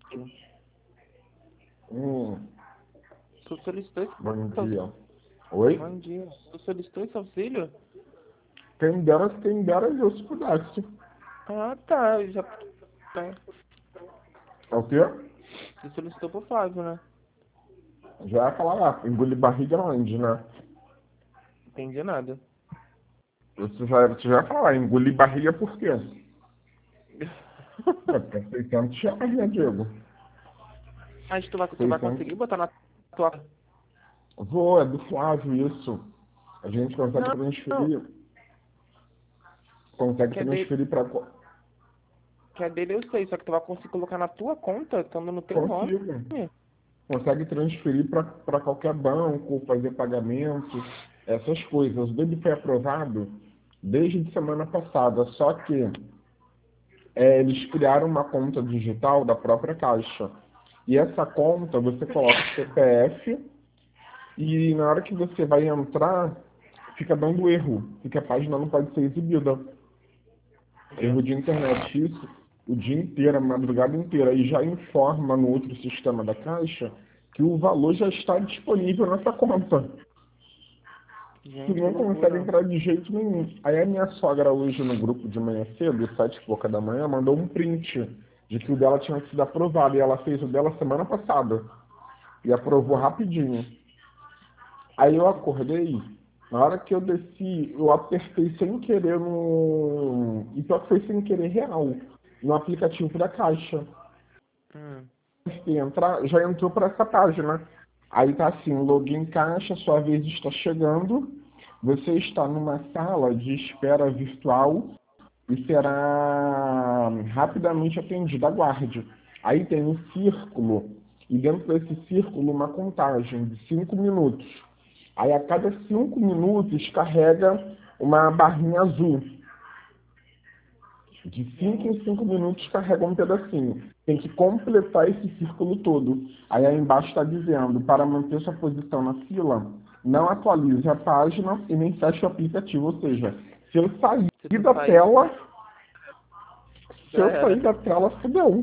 Tu solicitou esse Bom auxílio? dia. Oi? Bom dia. Tu solicitou esse auxílio? Quem dera eu se pudesse. Ah, tá. Já... tá. É o quê? Tu solicitou pro Flávio, né? Já ia falar lá, engolir barriga onde, né? Entendi nada. Você já ia falar, engolir barriga por quê? É, porque é 600 reais, né, Diego? Mas tu vai 600. conseguir botar na tua... Vou, é do Flávio isso. A gente consegue Não, não. transferir. Consegue Que é dele, transferir para. que é dele eu sei, só que tu vai conseguir colocar na tua conta, estando no teu nome. Consigo. Consegue transferir para qualquer banco, fazer pagamentos, essas coisas. O dele foi aprovado desde semana passada, só que eles criaram uma conta digital da própria Caixa. E essa conta você coloca o CPF e na hora que você vai entrar, fica dando erro, porque a página não pode ser exibida. Erro de internet, isso o dia inteiro, a madrugada inteira, e já informa no outro sistema da Caixa que o valor já está disponível nessa conta. Tu Gente, que não consegue loucura. entrar de jeito nenhum. Aí a minha sogra hoje no grupo de manhã cedo, 7 e pouca da manhã, mandou um print de que o dela tinha sido aprovado. E ela fez o dela semana passada. E aprovou rapidinho. Aí eu acordei, na hora que eu desci, eu apertei sem querer no. E pior que foi sem querer real, no aplicativo da Caixa. Hum. Se entrar, já entrou para essa página. Aí tá assim, login Caixa, sua vez está chegando. Você está numa sala de espera virtual e será rapidamente atendido. Aguarde. Aí tem um círculo, e dentro desse círculo uma contagem de 5 minutos. Aí a cada 5 minutos carrega uma barrinha azul. De 5 em 5 minutos carrega um pedacinho. Tem que completar esse círculo todo. Aí embaixo está dizendo, para manter sua posição na fila, não atualize a página e nem feche o aplicativo. Ou seja, se eu sair Se tu da sair, tela, se já eu sair era. da tela, fudeu.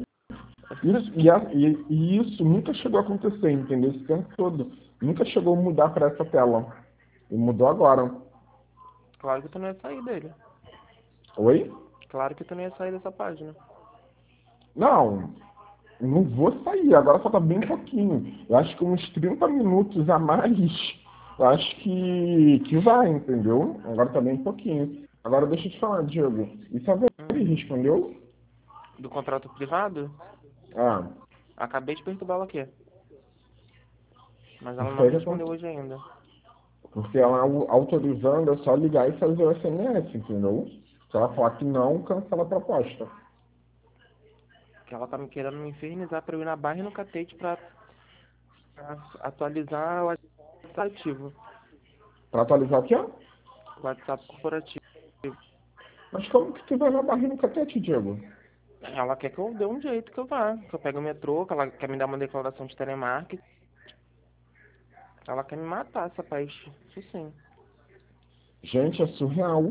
E isso nunca chegou a acontecer, entendeu? Esse tempo todo. Nunca chegou a mudar para essa tela. E mudou agora. Claro que tu não ia sair dele. Oi? Claro que tu não ia sair dessa página. Não, não vou sair. Agora falta bem pouquinho. Eu acho que uns 30 minutos a mais, eu acho que vai, entendeu? Agora tá bem pouquinho. Agora deixa eu te falar, Diego. Isso a Hum. Veri respondeu? Do contrato privado? Ah, Acabei de perturbar ela aqui. Mas ela porque não aí que respondeu acontece. hoje ainda. Porque ela autorizando é só ligar e fazer o SMS, entendeu? Se ela falar que não, cancela a proposta. Que ela tá me querendo me infernizar pra eu ir na barra e no catete pra atualizar o WhatsApp ativo. Pra atualizar o quê? O WhatsApp corporativo. Mas como que tu vai na barra no catete, Diego? Ela quer que eu dê um jeito que eu vá. Que eu pegue o metrô, que ela quer me dar uma declaração de telemarketing. Ela quer me matar, essa peste. Isso sim. Gente, é surreal.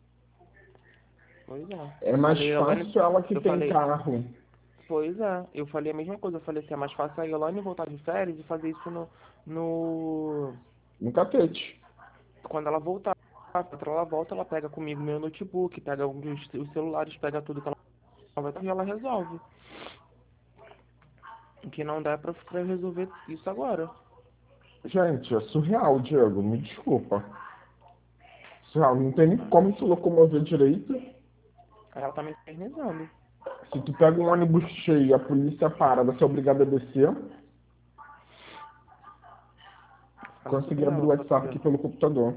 Pois é. É Eu mais falei, Elane, fácil ela que eu tem falei, carro. pois é. Eu falei a mesma coisa. Eu falei assim, é mais fácil a Elane voltar de férias e fazer isso no... No catete. Quando ela voltar. Quando ela volta, ela pega comigo meu notebook, pega os celulares, pega tudo que ela vai e ela resolve. O que não dá é pra resolver isso agora. Gente, é surreal, Diego. Me desculpa. Surreal. Não tem nem como se locomover direito. Aí ela tá me infernizando. Se tu pega um ônibus cheio e a polícia para, você é obrigado a descer. Fala isso Consegui pra abrir o ela, pra WhatsApp ver. aqui pelo computador.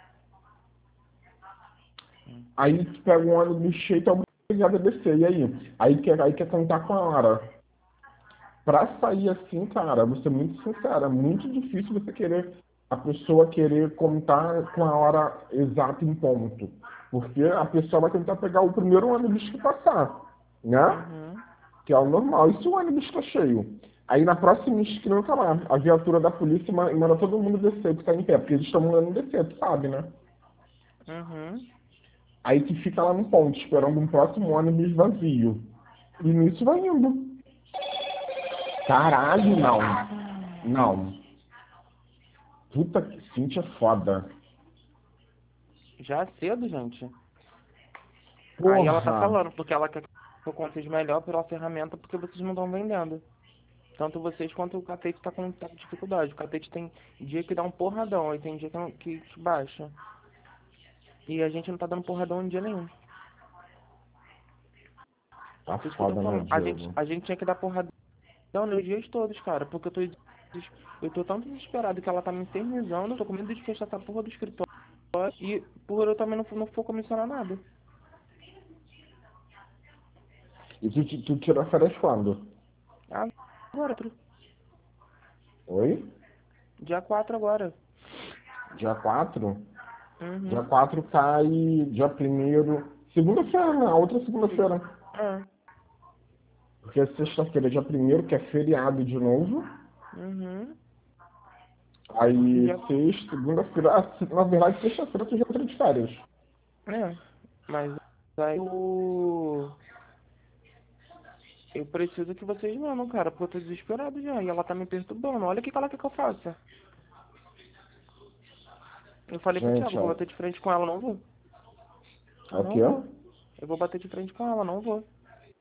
Hum. Aí tu pega um ônibus cheio e tá obrigado a descer. E aí? Aí quer contar com a hora. Pra sair assim, cara, vou ser muito sincero, é muito difícil você querer, a pessoa querer contar com a hora exata em ponto. Porque a pessoa vai tentar pegar o primeiro ônibus que passar, né? Uhum. Que é o normal. E se o ônibus está cheio? Aí na próxima esquina tá lá, a viatura da polícia manda todo mundo descer, que tá em pé, porque eles estão mandando descer, tu sabe, né? Uhum. Aí tu fica lá no ponto, esperando um próximo ônibus vazio. E nisso vai indo. Caralho, não. Não. Puta que Cintia é foda. Já cedo, gente. Aí ela tá Porra. falando, porque ela quer que eu consiga melhor pela ferramenta, porque vocês não estão vendendo. Tanto vocês quanto o Catete tá com dificuldade. O Catete tem dia que dá um porradão, aí tem dia que baixa. E a gente não tá dando porradão em dia nenhum. Tá Por isso que eu tô foda, né, falando. Diego? A gente tinha que dar porradão nos dias todos, cara. Porque eu tô tão desesperado que ela tá me infernizando. Eu tô com medo de fechar essa porra do escritório. E por eu também não for comissionar nada. E tu tira férias quando? Agora, Oi? dia 4 agora. Dia 4. Dia Uhum. 4 cai dia primeiro. Segunda-feira, né? A outra segunda-feira. É. Porque é sexta-feira, dia primeiro, que é feriado de novo. Uhum. Aí Já, sexta, segunda-feira. Na verdade, sexta-feira tu já entra de férias. é. Mas aí eu preciso que vocês mandam, cara, porque eu tô desesperado já. E ela tá me perturbando. Olha o que ela quer que eu faça. Eu falei pro Thiago, Gente, vou ó. bater de frente com ela, não vou. Não Aqui, ó. vou. Eu vou bater de frente com ela, não vou.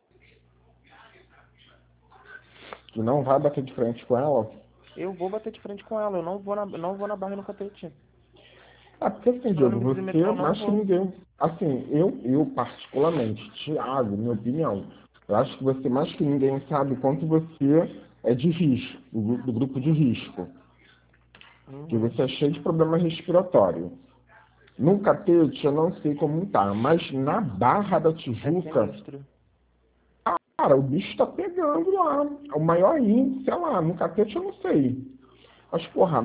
Tu não vai bater de frente com ela. Eu vou bater de frente com ela. Eu não vou na barra e no catete. Ah, porque assim, Diego, Ônibus e você metrô, não mais que vou. ninguém. Assim, eu particularmente, Thiago, minha opinião, eu acho que você mais que ninguém sabe quanto você é de risco, do grupo de risco. Que Uhum. você é cheio de problema respiratório. No catete, eu não sei como tá, mas na Barra da É Tijuca, sinistro. cara, o bicho tá pegando lá. O maior índice é lá. No catete, eu não sei. Mas, porra,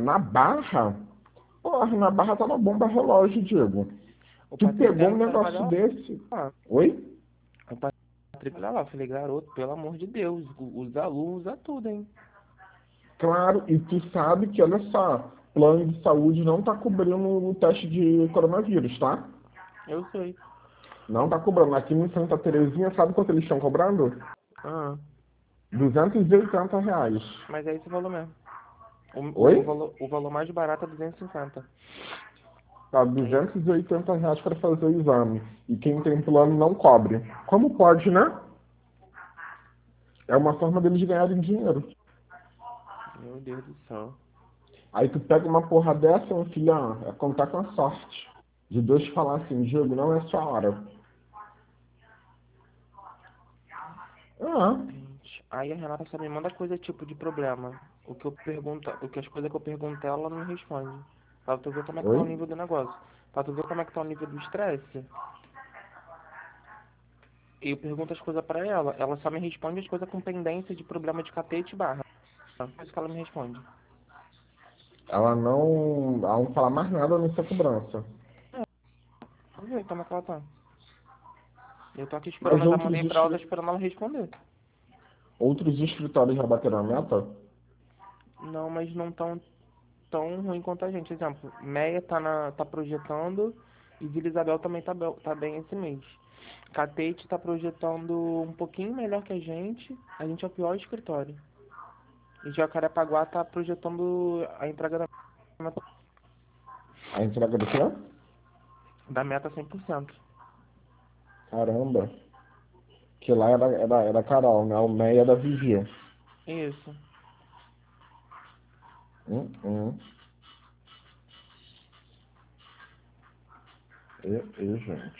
na Barra tá uma bomba relógio, Diego. O Tu Patrick pegou um deve negócio trabalhar desse. lá. Oi? O Patrick olha lá. Eu falei, garoto, pelo amor de Deus. Usa a luz, usa tudo, hein? Claro, e tu sabe que, olha só, plano de saúde não tá cobrindo o teste de coronavírus, tá? Eu sei. Não tá cobrando. Aqui em Santa Terezinha, sabe quanto eles estão cobrando? Ah, R$ 280. mas é esse valor mesmo. Oi? O valor mais barato é 250. Tá, É isso. R$ 280 para fazer o exame. E quem tem plano não cobre. Como pode, né? É uma forma deles ganharem dinheiro. Meu Deus do céu. Aí tu pega uma porra dessa, meu filho, é contar com a sorte. De Deus falar assim, Diego, não é sua hora. Ah, Gente, aí a Renata só me manda coisa tipo de problema. As coisas que eu pergunto ela não me responde. Pra tu ver como é que tá o oi? nível do negócio. Pra tu ver como é que tá o nível do estresse. E eu pergunto as coisas pra ela. Ela só me responde as coisas com pendência de problema de catete e barra. É isso que ela me responde. Ela não fala mais nada nessa cobrança. Vamos ver como é que ela tá. Eu tô aqui esperando, Mas eu já mandei pra ela, tô esperando ela responder. outros escritórios já bateram a meta? Não, mas não tão ruim quanto a gente. Exemplo, Meia tá projetando e Vila Isabel também tá bem esse mês. Catete tá projetando um pouquinho melhor que a gente. A gente é o pior escritório. E Jacarepaguá tá projetando a entrega A entrega do quê? da meta 100%. Caramba. Que lá era Carol, né? O Meia da Vigia. Isso. Hum. Gente.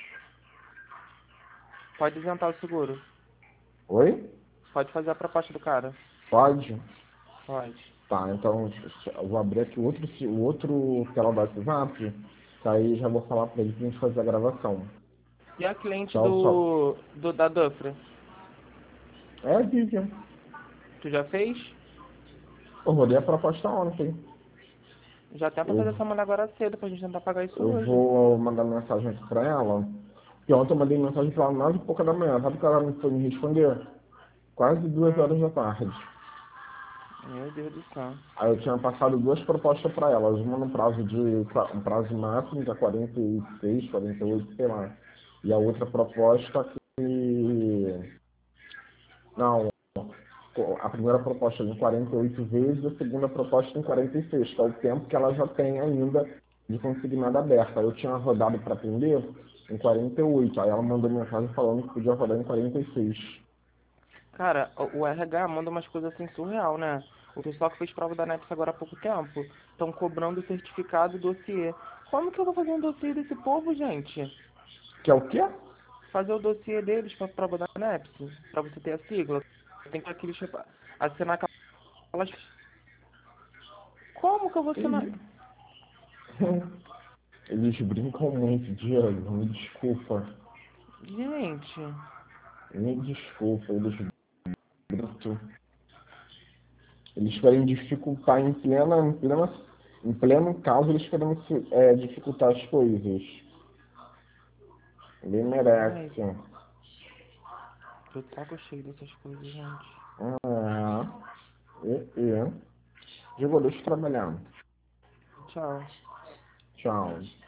Pode isentar o seguro. Oi? Pode fazer a proposta do cara. Pode? Pode. Tá, então eu vou abrir aqui o outro tela do WhatsApp, que aí já vou falar pra ele pra gente fazer a gravação. E a cliente Só. da Dufra? É, Vivian. Tu já fez? Eu rodei a proposta ontem. Já tenta Eu, fazer essa mulher agora cedo pra gente tentar pagar isso eu hoje. vou mandar mensagem aqui pra ela. Porque ontem eu mandei mensagem pra ela 9h pouca da manhã. Sabe que ela não foi me responder? Quase 2 horas Hum, da tarde. meu Deus do céu. Aí eu tinha passado duas propostas para elas, uma no prazo de um prazo máximo, que é 46, 48, sei lá. E a outra proposta que. Não, A primeira proposta em 48 vezes, a segunda proposta em 46, que é o tempo que ela já tem ainda de consignada aberta. Eu tinha rodado para atender em 48, aí ela mandou mensagem falando que podia rodar em 46. Cara, o RH manda umas coisas assim surreal, né? O pessoal que fez prova da NEPS agora há pouco tempo estão cobrando o certificado do dossiê. Como que eu vou fazer um dossiê desse povo, gente? Que é o quê? Fazer o dossiê deles para prova da NEPS, para você ter a sigla. Tem que assinar aquelas. Como que eu vou assinar? Eles, eles brincam muito, Diego, me desculpa. Gente, Me desculpa, eles brincam. Eles querem dificultar em pleno caso, eles querem dificultar as coisas. Ele ai, merece. tô de saco cheio dessas coisas, gente. Ah, e. Diego, deixa eu trabalhar. Tchau. Tchau.